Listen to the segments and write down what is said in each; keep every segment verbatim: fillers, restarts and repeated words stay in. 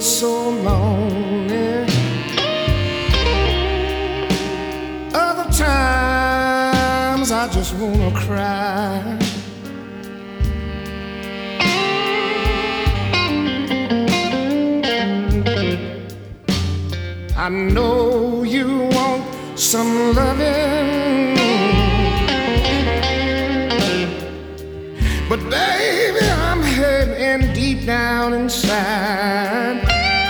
so lonely. Other times I just wanna cry. I know you want some loving, but baby, I'm hurting deep down inside.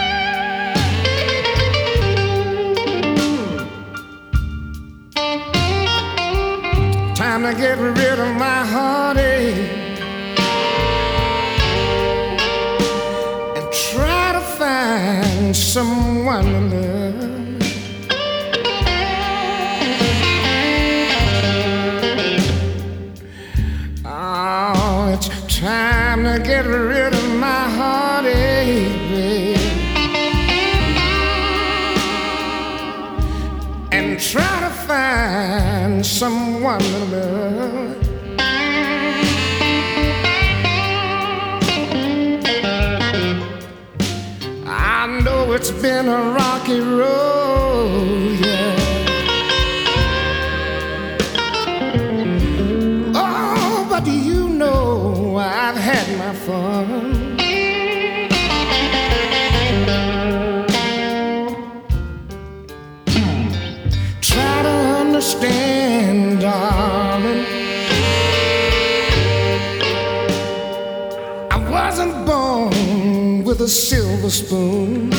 Time to get rid of my heartache and try to find someone to love. Oh, it's time to get rid of my heartache, babe, and try to find someone to love. I know it's been a rocky road, yeah. Oh, but you know I've had my fun. Try to understand, darling, I wasn't born with a silver spoon.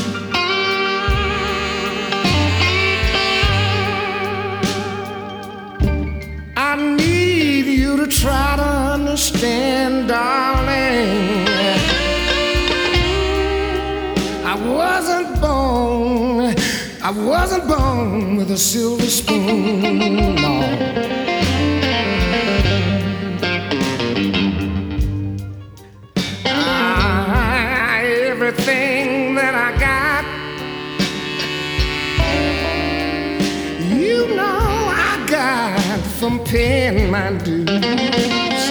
I need you to try to understand, darling, I wasn't born, I wasn't born with a silver spoon, no. Ah, everything that I got, you know I got from paying my dues.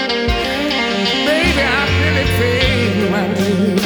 Baby, I really paid my dues.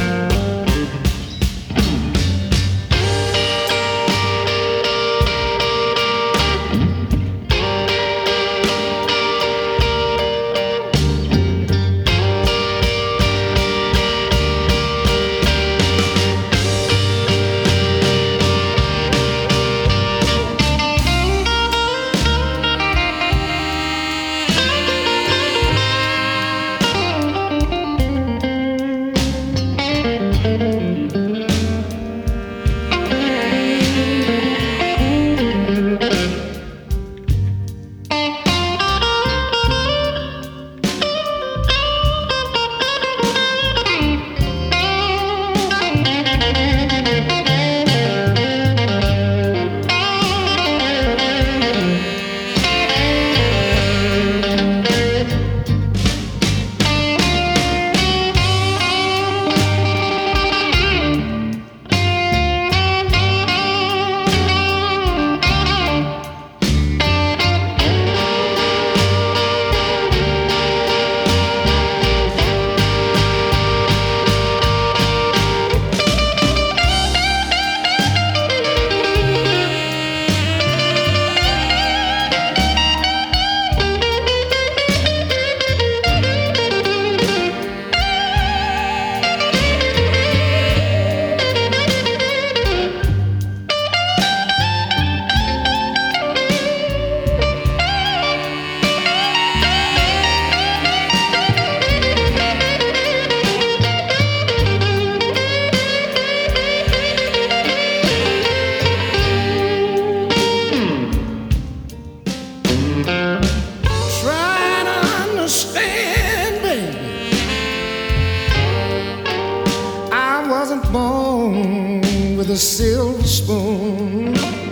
Born with a silver spoon.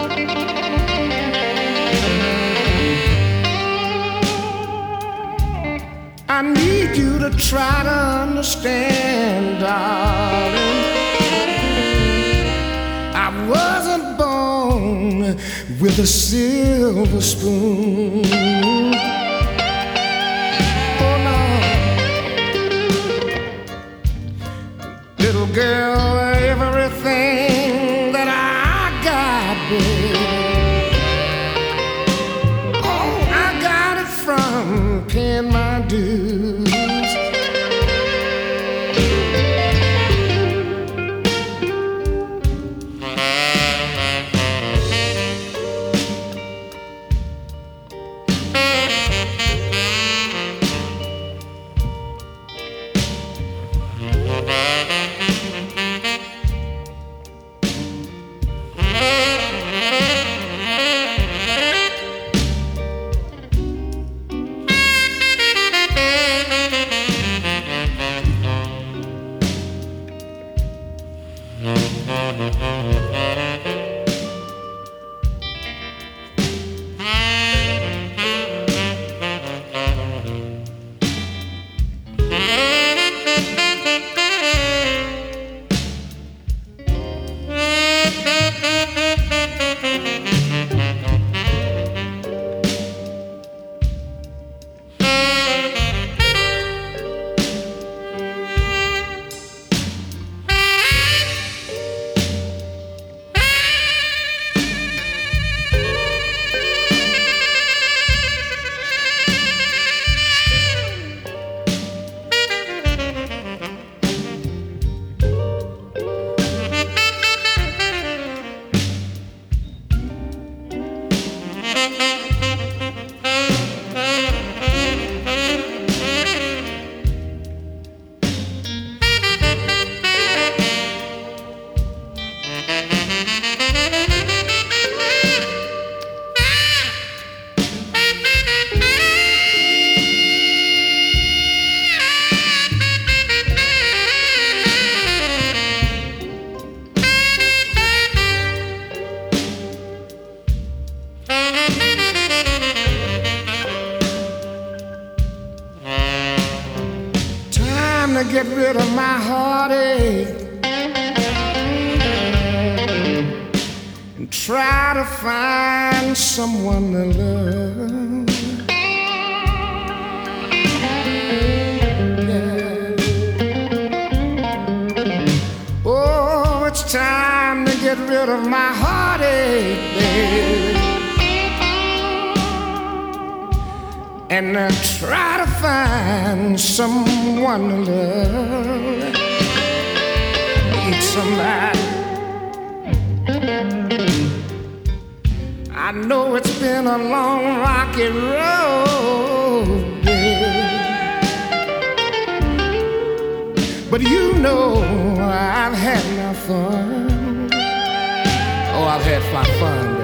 I need you to try to understand, darling, I wasn't born with a silver spoon. Oh no, little girl, to get rid of my heartache and try to find someone to love. Yeah. Oh, it's time to get rid of my heartache, baby, and uh, try to find someone to love. Need somebody. I know it's been a long, rocky road, baby, but you know I've had my fun. Oh, I've had my fun, baby.